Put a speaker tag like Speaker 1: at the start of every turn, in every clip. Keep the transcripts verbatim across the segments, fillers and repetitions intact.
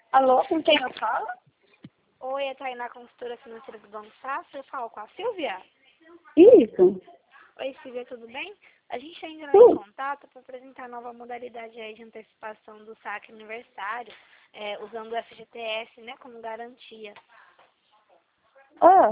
Speaker 1: Alô, com quem eu falo?
Speaker 2: Oi, é Tainá, consultora financeira do Banco Safra. Eu falo com a Silvia.
Speaker 1: Isso.
Speaker 2: Oi, Silvia, tudo bem? A gente ainda não em
Speaker 1: Tudo.
Speaker 2: contato para apresentar a nova modalidade aí de antecipação do saque aniversário, é, usando o F G T S, né, como garantia.
Speaker 1: Ah,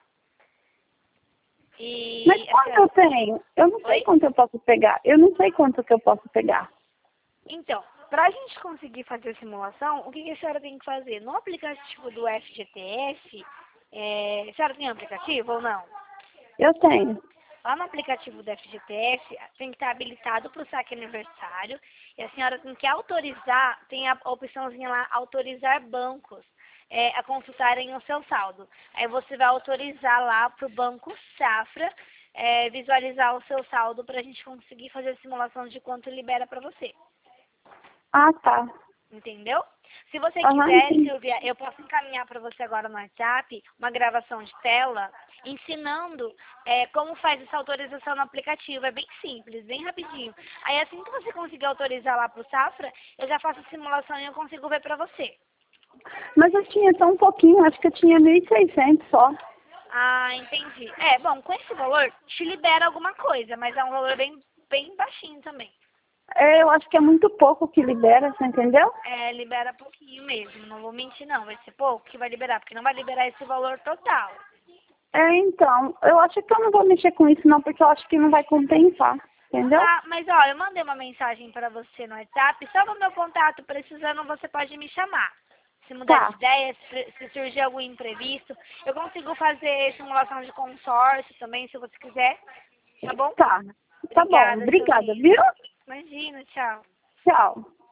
Speaker 2: E
Speaker 1: mas
Speaker 2: a
Speaker 1: quanto eu
Speaker 2: senhora...
Speaker 1: tenho? Eu não sei
Speaker 2: Oi?
Speaker 1: quanto eu posso pegar. Eu não sei quanto que eu posso pegar.
Speaker 2: Então, para a gente conseguir fazer a simulação, o que, que a senhora tem que fazer? No aplicativo do F G T S, é, a senhora tem aplicativo ou não?
Speaker 1: Eu tenho.
Speaker 2: Lá no aplicativo do F G T S, tem que estar habilitado para o saque aniversário. E a senhora tem que autorizar, tem a opçãozinha lá, autorizar bancos é, a consultarem o seu saldo. Aí você vai autorizar lá para o Banco Safra é, visualizar o seu saldo para a gente conseguir fazer a simulação de quanto libera para você.
Speaker 1: Ah, tá.
Speaker 2: Entendeu? Se você
Speaker 1: Aham,
Speaker 2: quiser,
Speaker 1: entendi.
Speaker 2: Silvia, eu posso encaminhar para você agora no WhatsApp uma gravação de tela ensinando é, como faz essa autorização no aplicativo. É bem simples, bem rapidinho. Aí assim que você conseguir autorizar lá para o Safra, eu já faço a simulação e eu consigo ver para você.
Speaker 1: Mas eu tinha só um pouquinho, acho que eu tinha mil e seiscentos só.
Speaker 2: Ah, entendi. É, bom, com esse valor te libera alguma coisa, mas é um valor bem, bem baixinho também.
Speaker 1: É, eu acho que é muito pouco que libera, você entendeu?
Speaker 2: É, libera pouquinho mesmo, não vou mentir não, vai ser pouco que vai liberar, porque não vai liberar esse valor total.
Speaker 1: É, então, eu acho que eu não vou mexer com isso não, porque eu acho que não vai compensar, entendeu?
Speaker 2: Ah, mas ó, eu mandei uma mensagem para você no WhatsApp, só no meu contato, precisando, você pode me chamar. Se mudar de
Speaker 1: Tá,
Speaker 2: ideia, se, se surgir algum imprevisto, eu consigo fazer simulação de consórcio também, se você quiser, tá bom?
Speaker 1: tá. Tá bom,
Speaker 2: Obrigada,
Speaker 1: obrigada,
Speaker 2: Silvinha.
Speaker 1: viu?
Speaker 2: Imagina, tchau.
Speaker 1: Tchau.